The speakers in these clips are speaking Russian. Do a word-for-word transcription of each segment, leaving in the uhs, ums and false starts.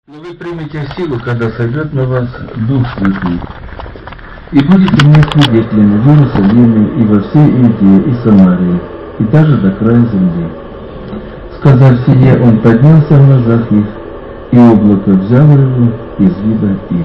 Но вы примете силу, когда сойдет на вас Дух Святый, и будете мне свидетелями в Иерусалиме и во всей Иудее и Самарии, и даже до края земли. Сказав сие, он поднялся в глазах их, и облако взяло его из вида их.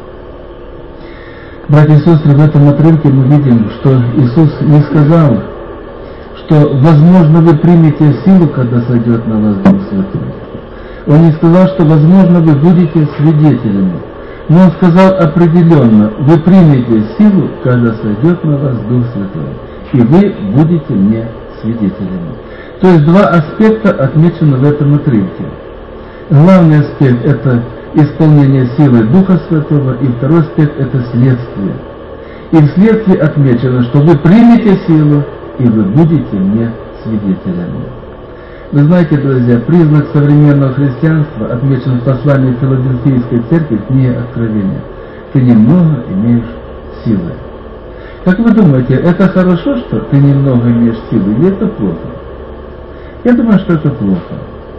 Братья и сестры, в этом отрывке мы видим, что Иисус не сказал, что, возможно, вы примете силу, когда сойдет на вас Дух Святой. Он не сказал, что, возможно, вы будете свидетелями. Но Он сказал определенно, вы примете силу, когда сойдет на вас Дух Святой, и вы будете мне свидетелями. То есть два аспекта отмечены в этом отрывке. Главный аспект – это исполнение силы Духа Святого, и второй аспект – это следствие. И в следствии отмечено, что вы примете силу, и вы будете мне свидетелями. Вы знаете, друзья, признак современного христианства отмечен в послании Филадельфийской церкви в книге Откровения. Ты немного имеешь силы. Как вы думаете, это хорошо, что ты немного имеешь силы, или это плохо? Я думаю, что это плохо.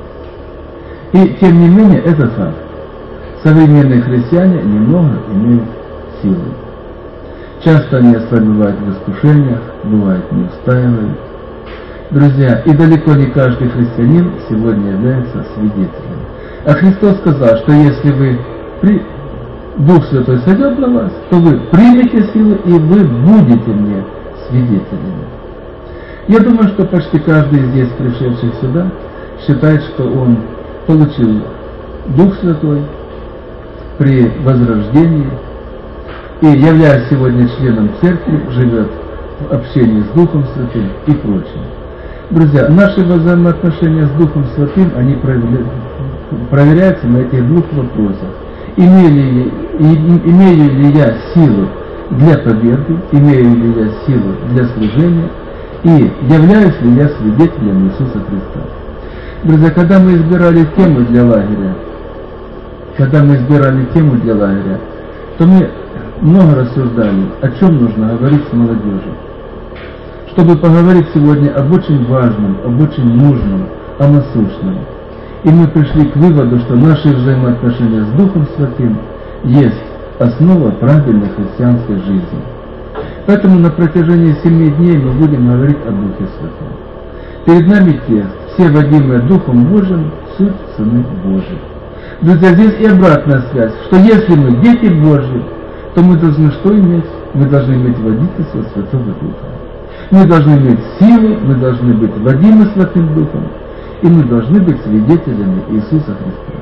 И тем не менее, это факт. Современные христиане немного имеют силы. Часто они ослабевают в искушениях, бывает не устаивают. Друзья, и далеко не каждый христианин сегодня является свидетелем. А Христос сказал, что если вы при... Дух Святой сойдет на вас, то вы примете силу, и вы будете мне свидетелями. Я думаю, что почти каждый здесь пришедших сюда считает, что он получил Дух Святой при возрождении и, являясь сегодня членом церкви, живет в общении с Духом Святым и прочим. Друзья, наши взаимоотношения с Духом Святым, они проверяются на этих двух вопросах. Имею ли, имею ли я силу для победы, имею ли я силу для служения, и являюсь ли я свидетелем Иисуса Христа. Друзья, когда мы избирали тему для лагеря, когда мы избирали тему для лагеря, то мы много рассуждали, о чем нужно говорить с молодежью. Чтобы поговорить сегодня об очень важном, об очень нужном, о насущном. И мы пришли к выводу, что наши взаимоотношения с Духом Святым есть основа правильной христианской жизни. Поэтому на протяжении семи дней мы будем говорить о Духе Святом. Перед нами текст: все водимые Духом Божьим суть сыны Божьи. Друзья, здесь и обратная связь, что если мы дети Божьи, то мы должны что иметь? Мы должны иметь водительство Святого Духа. Мы должны иметь силу, мы должны быть водимы Святым Духом, и мы должны быть свидетелями Иисуса Христа.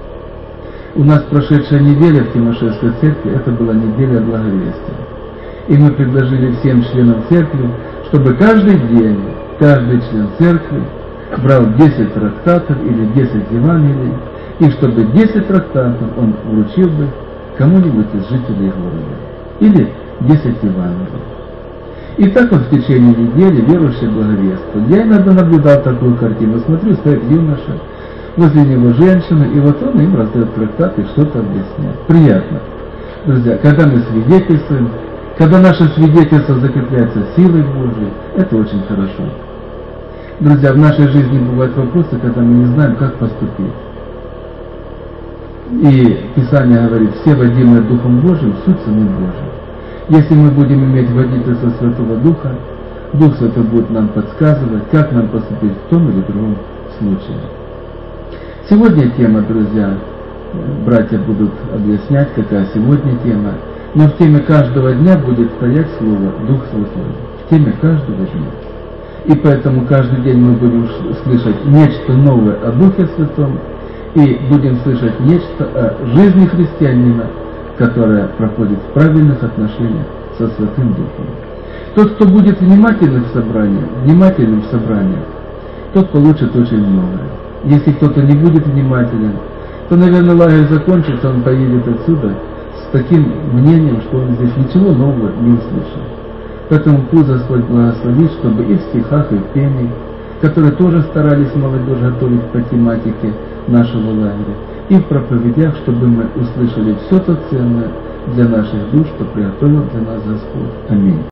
У нас прошедшая неделя в Тимошевской церкви, это была неделя благовестия. И мы предложили всем членам церкви, чтобы каждый день, каждый член церкви брал десять трактатов или десять Евангелий, и чтобы десять трактатов он вручил бы кому-нибудь из жителей города. Или десять Евангелий. И так он в течение недели верующий благовествовал. Я иногда наблюдал такую картину. Смотрю, стоит юноша, возле него женщина, и вот он им раздает трактат и что-то объясняет. Приятно. Друзья, когда мы свидетельствуем, когда наше свидетельство закрепляется силой Божьей, это очень хорошо. Друзья, в нашей жизни бывают вопросы, когда мы не знаем, как поступить. И Писание говорит: все водимые Духом Божьим суть сыны Божьи. Если мы будем иметь водительство Святого Духа, Дух Святой будет нам подсказывать, как нам поступить в том или другом случае. Сегодня тема, друзья, братья будут объяснять, какая сегодня тема, но в теме каждого дня будет стоять слово Дух Святой. В теме каждого дня. И поэтому каждый день мы будем слышать нечто новое о Духе Святом, и будем слышать нечто о жизни христианина, которая проходит в правильных отношениях со Святым Духом. Тот, кто будет внимательным в собрании, внимательным в собрании, тот получит очень многое. Если кто-то не будет внимателен, то, наверное, лагерь закончится, он поедет отсюда с таким мнением, что он здесь ничего нового не услышал. Поэтому пусть Господь благословит, чтобы и в стихах, и в пении, которые тоже старались молодежь готовить по тематике нашего лагеря, и в проповедях, чтобы мы услышали все то ценное для наших душ, что приготовил для нас Господь. Аминь.